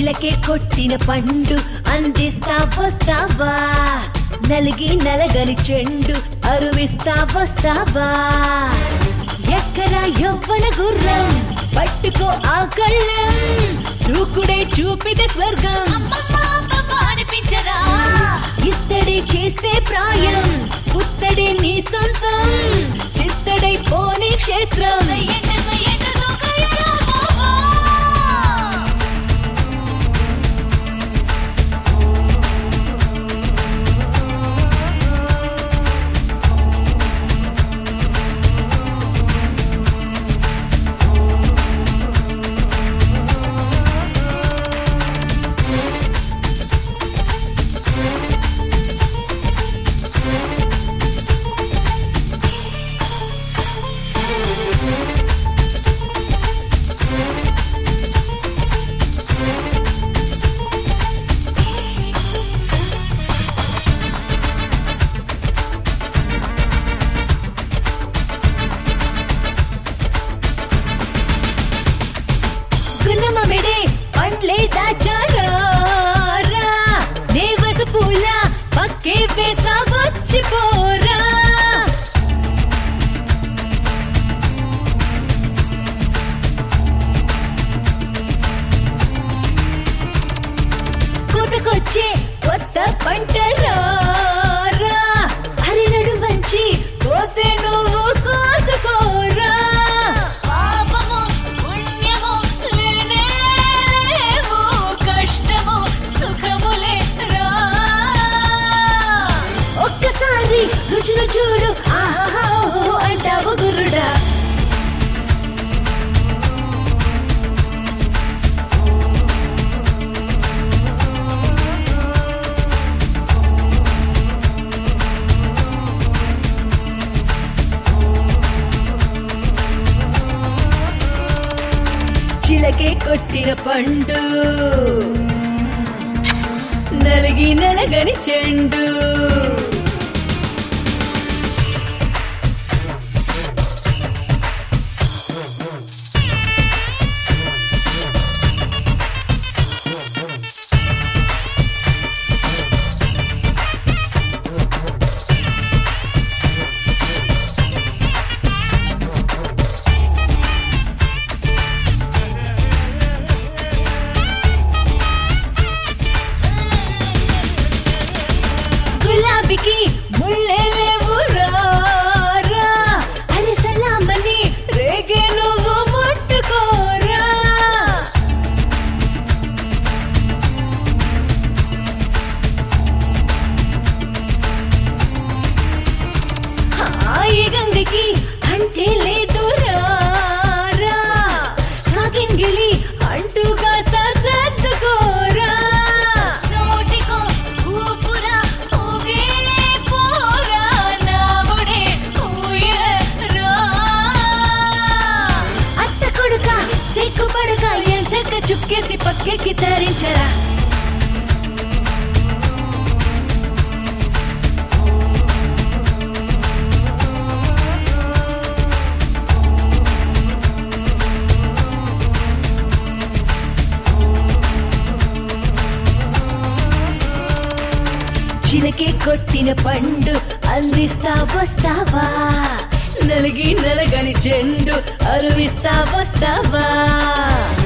చిలకే కొట్టిన పండు అందిస్తా వస్తావా, నలిగి నలగని చెండు అరువిస్తా వస్తావా. ఎక్కరా యవ్వన గుర్రం పట్టుకో ఆ కళ్ళం, దూకుడే చూపితే స్వర్గం అనిపించరా. ఇత్తడి చేస్తే ప్రాయం పుత్తడి నీ సొంతం, చిత్తడై పోనీ క్షేత్రం. గున్నమమిడే పండ్లే దాచారా, దేవసు పూల పక్కే వేసా వచ్చిపోరా. కోతకొచ్చే కొత్త పంటరా, హరినడు వంచి కోతే నువ్వు కోసుకోరా. ఒక్కసారి రుచులు చూడు ఆహా అంటావు గురుడా. చిలకే కొట్టిన పండు నలిగి నలగని చెండు. గులాబీకి ముళ్ళే లేవు రా, హరి సలామని రేగే నువ్వు ముట్టుకోరా. ఈ గంగకి అంటే లేదు రా, కాకింగిలి అంటూ కాస్త సర్దుకోరా. చుక్కేసి పక్కెకి తరించరా. చిలకే కొట్టిన పండు అందిస్తా వస్తావా, నలిగి నలగని చెండు అరువిస్తా వస్తావా.